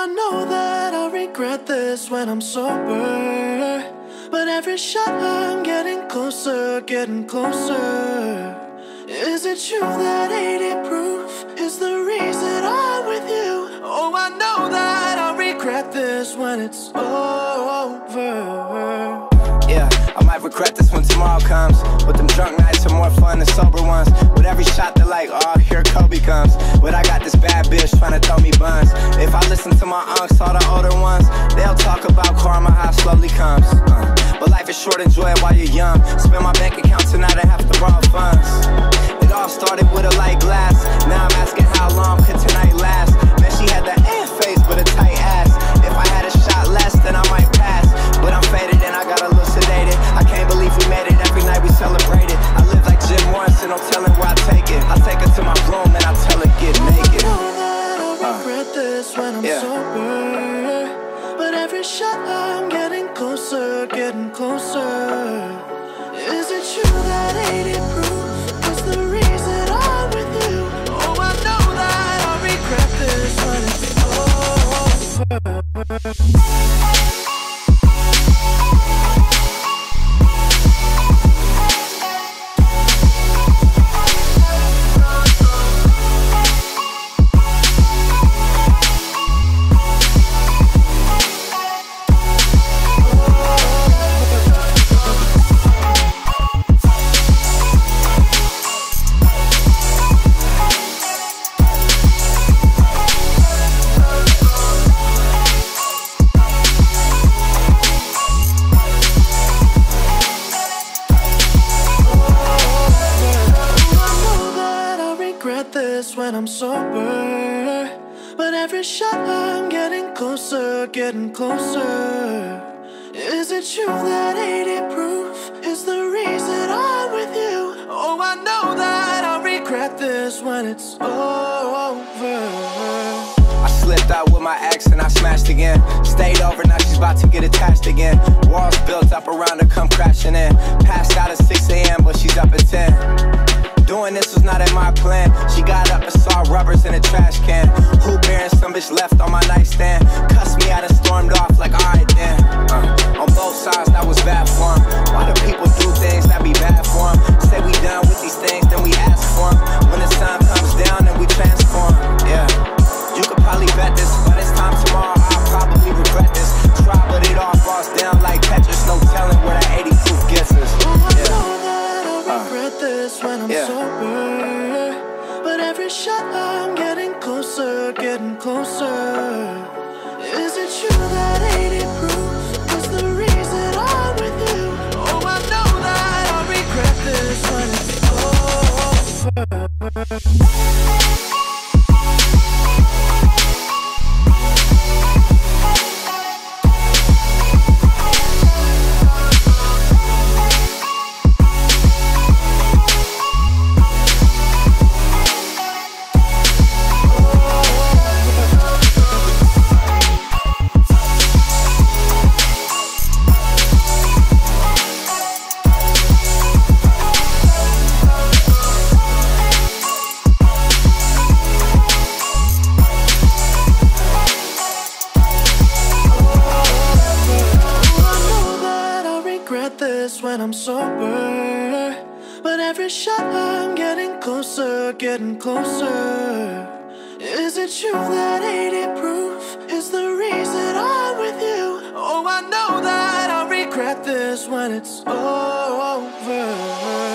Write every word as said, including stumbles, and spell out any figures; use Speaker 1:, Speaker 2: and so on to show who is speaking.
Speaker 1: know that I'll regret this when I'm sober, but every shot I'm getting closer, getting closer. Is it true that eighty proof is the reason I'm with you? Oh, I know that I'll regret this when it's over.
Speaker 2: Yeah, I might regret this when tomorrow comes, but them drunk nights are more fun than sober ones. With every shot they're like, oh, here Kobe comes. But I got this bad bitch trying to throw me buns. If I listen to my unks, all the older ones, they'll talk about karma, how it slowly comes. uh, But life is short, enjoy it while you're young. Spend my bank account tonight and have to borrow funds. It all started with a light glass. Now I'm asking how long could tonight last. Man, she had that eh face but a tight ass. If I had a shot less, then I might pass. But I'm faded and I got a little sedated. I can't believe we made it, every night we celebrated. I live like Jim Morrison, no telling where I take it. I take her to my room and I tell her get naked.
Speaker 1: I know that I'll regret uh, this when I'm
Speaker 2: yeah.
Speaker 1: sober, but every shot I'm getting closer, getting closer. Is it true that eighty proof is the reason I'm with you? Oh, I know that I'll regret this when it's over. When I'm sober, but every shot I'm getting closer, getting closer. Is it true that eighty proof is the reason I'm with you? Oh, I know that I'll regret this when it's over.
Speaker 2: I slipped out with my ex and I smashed again. Stayed over, now she's about to get attached again. Walls built up around her, come crashing in. Passed out at six A M but she's up at ten. Doing this was not in my plan. She got up and saw rubbers in a trash can. Who bearing some bitch left on my nightstand? Cussed me out and stormed off like alright then. uh, On both sides that was bad for him. Why do people do things that be bad for them? Say we done with these things, then we ask for them. When the sun comes down, then we transform. Yeah, you could probably bet this. By this time tomorrow, I'll probably regret this. Try but it all falls down like Tetris. No telling where that eighty proof gets us. Yeah.
Speaker 1: This when I'm
Speaker 2: yeah.
Speaker 1: sober, but every shot I'm getting closer, getting closer. Is it true that eighty proof is the reason I'm with you? Oh, I know that I'll regret this when it's over. When I'm sober, but every shot I'm getting closer, getting closer. Is it true that eighty proof is the reason I'm with you? Oh, I know that I'll regret this when it's over.